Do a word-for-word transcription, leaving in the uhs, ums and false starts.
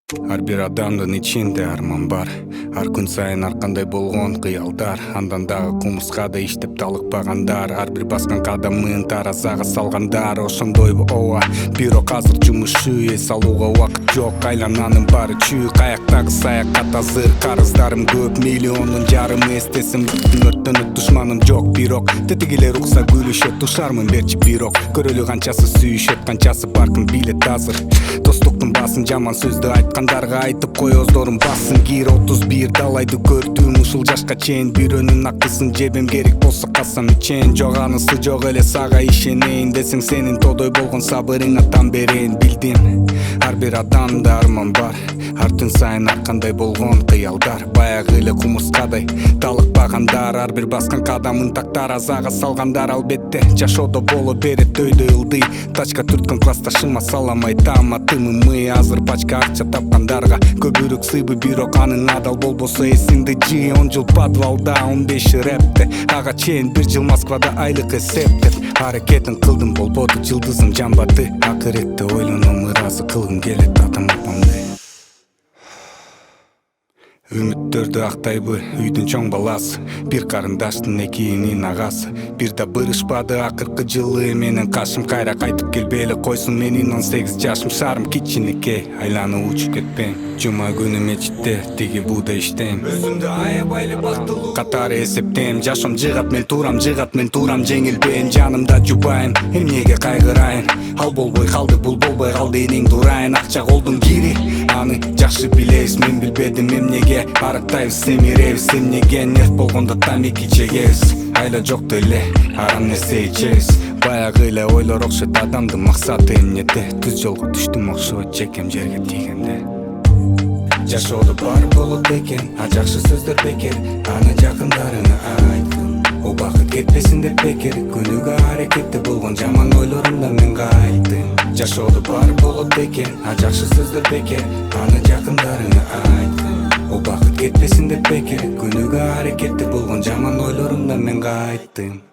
Ар бир адамдын ичинде арман бар. Ар күн сайын ар кандай болгон кыялдар. Андан дагы кумускада иштеп талыкпагандар. Ар бир баскан кадамын таразага салгандар. Ошондойбу ооба, бирок азыр жумуш эс алууга убакыт жок. Айлананын баары чүй, каяктагы саякат азыр. Карыздарым көп, миллиондун жарымы эстесин. Өрттөнөт душманым жок, бирок тетигилер укса күлүшөт. Тушармын берчи бирок, көрөлү канчасы сүйүшөт, канчасы баркын билет азыр. Достуктун баасын жаман сөздү айткандарга айтып коёздорун бассын. Кир отуз бир далайды көрдүм ушул жашка чейин. Бирөөнүн акысын жебем, керек болсо касам ичейин. Жок анысы жок эле сага ишенейин десең, сенин тодой болгон сабырыңа тан берейин. Билдим, ар бир адамда арман бар. Ар түн сайын ар кандай болгон кыялдар. Баягы эле кумурскадай талыкпагандар. Ар бир баскан кадамын так таразага салгандар. Албетте жашоодо боло берет өйдө ылдый. Тачка түрткөн классташыма салам айтам атымымы. Азыр пачка акча тапкандарга көбүрөөк сыйбы, бирок анын адал болбосо эсиңди жый. Он жыл подвалда, он беш рэпте, ага чейин бир жыл Москвада айлык эсептеп. Аракетин кылдым, болбоду жылдызым жамбады. Акыретте ойлоном, ыраазы кылгым келет атам апамды. Үмүттөрдү актайбы үйдүн чоң баласы, бир карындаштын экиинин агасы. Бир да бырышпады акыркы жылы менен кашым. Кайра кайтып келбей эле койсун, менин он сегиз жашым. Шаарым кичинекей, айланып учуп кетпейм. Жума күнү мечитте тиги бууда иштейм. Өзүмдү аябай эле бактылуу катары эсептейм. Жашоом жыгат, мен турам, жыгат, мен турам, жеңилбейм. Жанымда жубайм, эмнеге кайгырайын. Ал болбой калды, бул болбой калды, эниң дурайын. Акча колдун кири, аны жакшы билебиз. Мен билбедим эмнеге арыктайбыз, семиребиз. Эмнеге нерв болгондо тамеки чегебиз. Айла жокту эле арам нерсе ичебиз. Баягы эле ойлор окшойт адамдын максаты эмнеде. Түз жолго түштүм окшойт жекем жерге тийгенде. Жашоодо баары болот экен, а жакшы сөздөр бекер. Аны жакындарыңа айткын, убакыт кетпесин деп бекер. Күнүгө аракетте болгон жаман ойлорумдан мен кайттым. Жашоодо баары болот экен, а жакшы сөздөр бекер. Аны жакындарыңа айткын, убакыт кетпесин деп бекер. Күнүгө аракетте болгон жаман ойлорумдан мен кайттым.